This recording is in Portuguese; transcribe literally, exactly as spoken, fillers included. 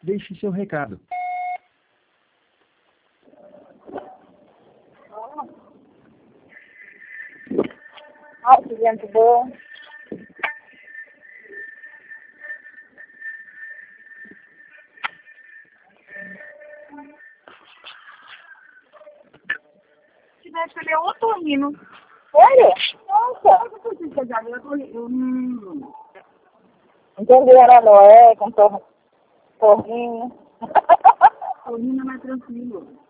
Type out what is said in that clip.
Deixe seu recado. Ai, que gente boa. Se deve escolher outro hino. Sério? Nossa. Hum. Entendi, era Noé, com tor- torrinho. O hino é mais tranquilo.